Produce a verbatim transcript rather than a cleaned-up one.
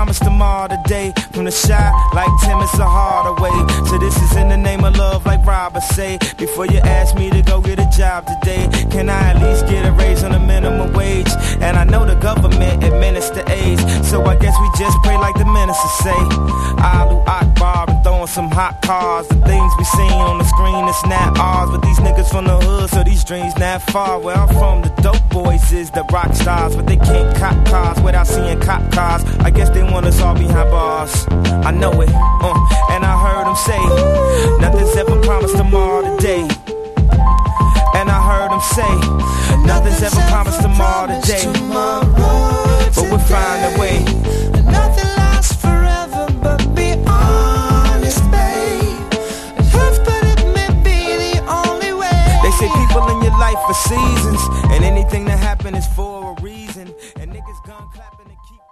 promised tomorrow today. From the shot like Tim, it's a harder way. So this is in the name of love, like Robert say. Before you ask me to go get a job today, can I at least get a raise on the minimum wage? And I know the government administer AIDS, so I guess we just pray like the minister say. Alu Akbar and throwing some hot cars. The things we seen on the screen, it's not ours. But these niggas from the hood, so these dreams not far. Where I'm from, the dope boys is the rock stars, but they can't cop cars without seeing cop cars. I guess they want us all behind bars. I know it, uh, and I heard them say, nothing's ever promised tomorrow today. And I heard them say, nothing's ever promised tomorrow today. But we'll find a way. Nothing lasts forever, but be honest, babe. It hurts, but it may be the only way. They say people in your life for seasons, and anything that happen is for a reason. And niggas gun clapping and keep